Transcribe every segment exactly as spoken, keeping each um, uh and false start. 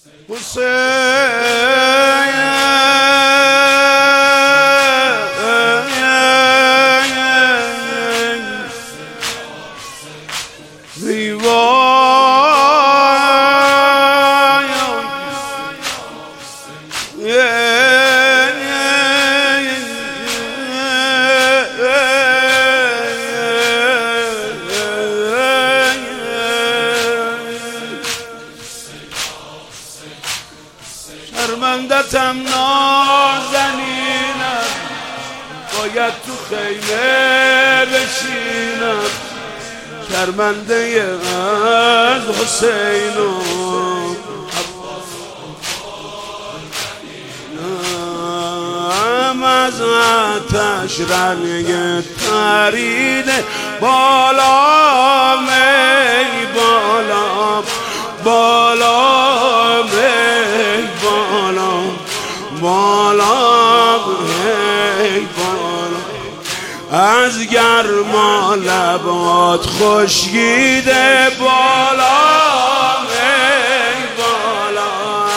شرمندتم نازنینم، باید تو خیمه بشینم. شرمنده از حسین و از آتش رنگ پریده بالا می بالا بالا می بالا بالا می بالا. از گرما لبات خشکیده بالا می بالا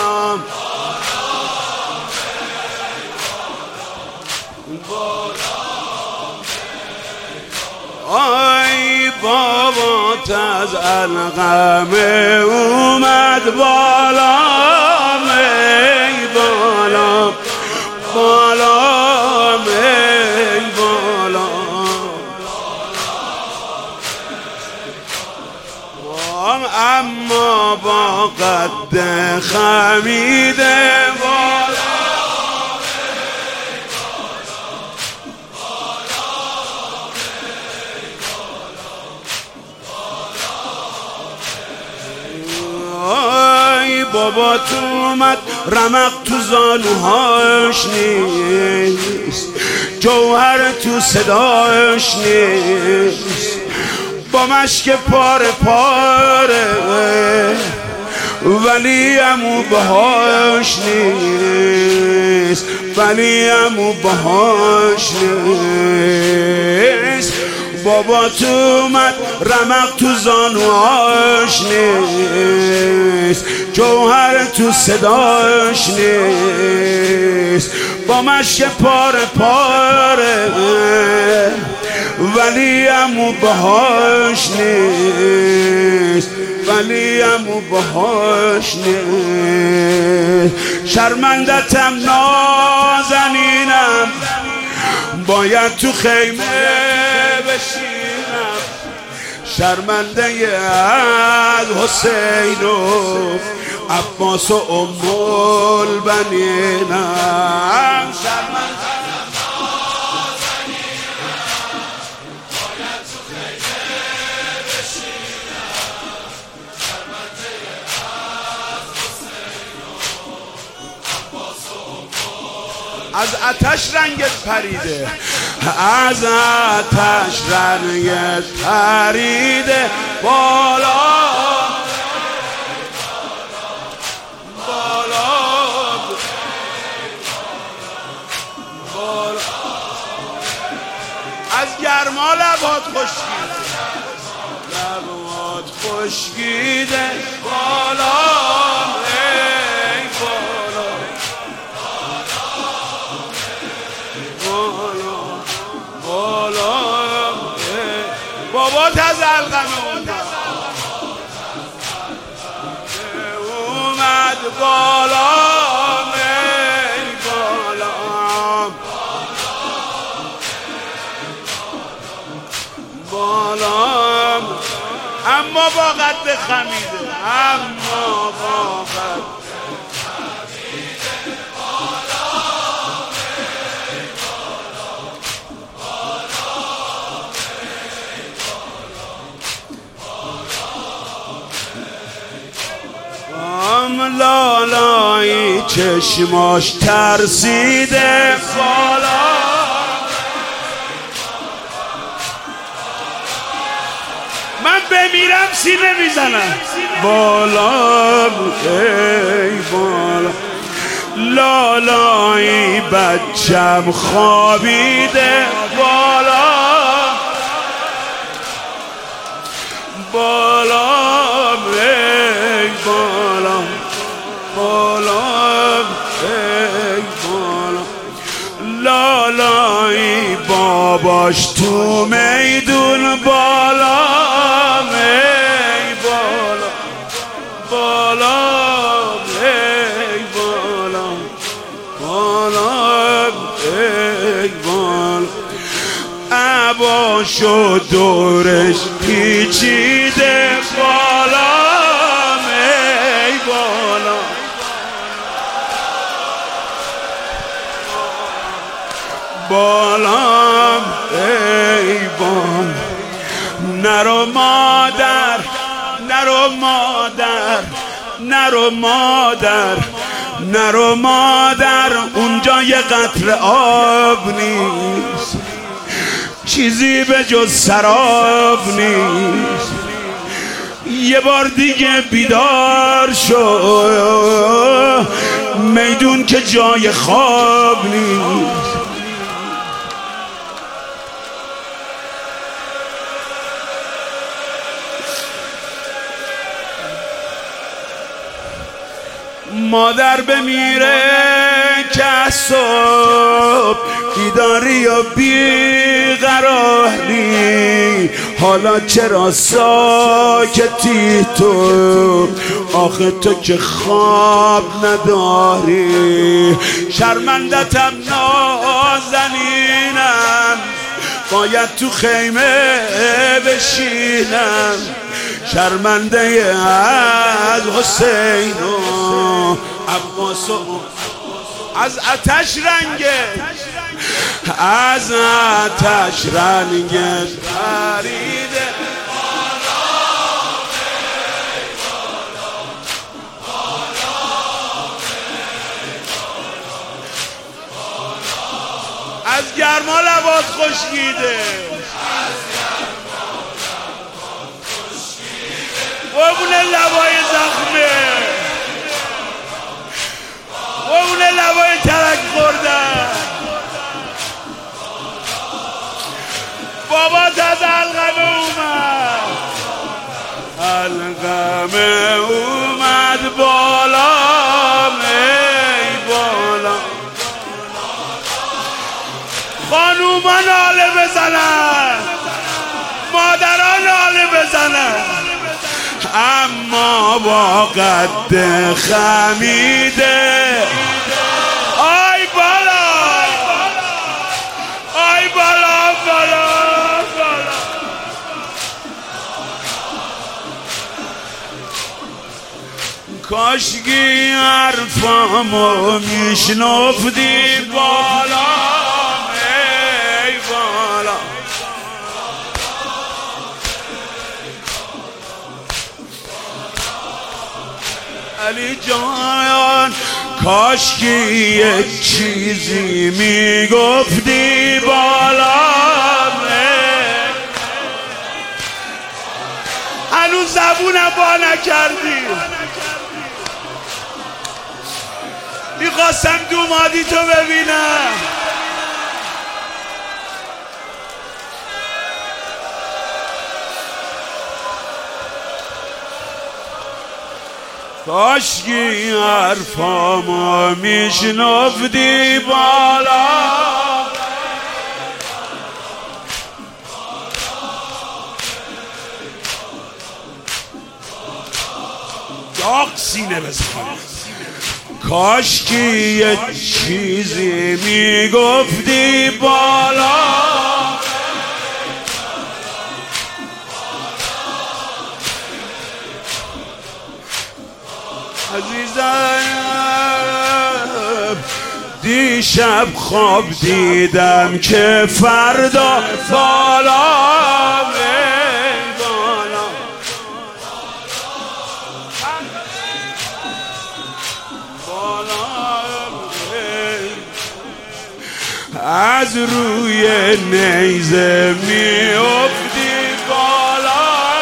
آی بابات از علقم اومد بالا می بالا بالا می بالا. اما با قد خمیده بالا بابا تو اومد رمق تو زانوهاش نیست، جوهر تو صداش نیست، با مشک پاره پاره ولی امو بهاش نیست، ولی امو بهاش نیست. بابا تو اومد رمق تو زانوهاش نیست، جوهر تو صداش نیست، با مشک پاره پاره ولی امو بهاش نیست، ولی امو بهاش نیست. شرمندتم نازنینم، باید تو خیمه بشینم. شرمنده از حسین و عباس و ام البنینم. شرمنده از آتش رنگت پریده، از آتش رنگت پریده بالا بالا بالا. از گرما لبات خشکیده، لبات خشکیده بالا ای بالا بالا. بابات از علقم اومد بالا می بالا بالا. اما با قد خمیده، اما با قد لالایی چشماش ترسیده بالا من بمیرم سینه میزنم بالا ای بالا. لالایی بچم خوابیده بالا بالا ای بالا بالا ای بالا لالایی باباش تو میدون بالا ای بالا بالا ای بالا بالا ای بالا عباشو دورش پیچیده بالا ای بالا بالا ای بالا نرو مادر نرو مادر نرو مادر نرو مادر اونجا یه قطره آب نیست چیزی به جز سراب نیست یه بار دیگه بیدار شو میدون که جای خواب نیست مادر بمیره که صبح بیداری و بیقراری حالا چرا ساکتی تو آخه تو که خواب نداری شرمندتم نازنینم باید تو خیمه بشینم شرمنده از حسین و عباس و از آتش رنگه از آتش رنگه پریده از گرما لبات خشکیده اون لبای زخمه اون لبای ترک خوردن بابات از علقمه اومد علقمه اومد بالا ای بالا خانوما ناله بزنن مادران ناله بزنن اما با قد خمیده آی بالا آی بالا بالا بالا کاشکی حرفامو میشنفدی بالا ای بالا علی جان کاشکی یک چیزی میگفتی بالا هنوز زبونم با نکردی میخواستم دومادی تو ببینم کاشکی حرفامو میشنفدی بالا داغ سینه بزن کاشکی یه چیزی میگفتی بالا عزیزم دیشب خواب دیدم که فردا بالا بالا بالا از روی نیزه میافتی بالا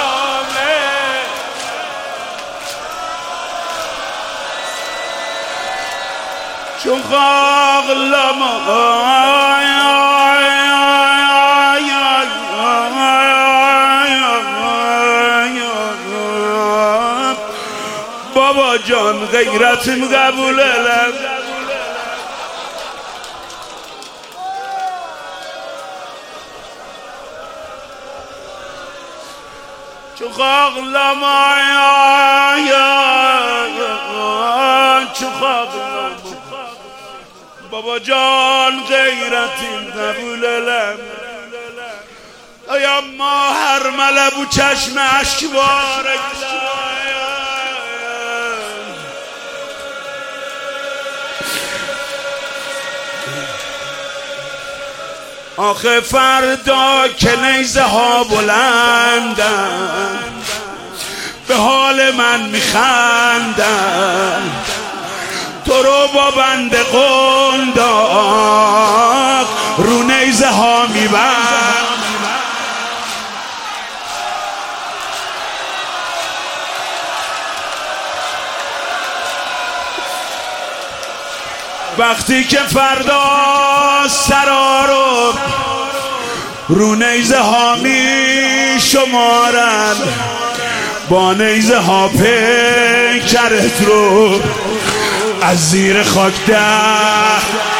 چون خاقلم بابا جان جان غیرتیم قبول لب چو خاق لمایا چو خاق بابا جان غیرتیم قبول لب آیا ما هر ملب و چشم اشکبار آخه فردا که نیزه ها بلندن به حال من میخندن تو رو با بند قنداق رو نیزه ها میبند وقتی که فردا سرا رو رو نیزه ها می شمارن با نیزه ها پیکرت رو از زیر خاک ده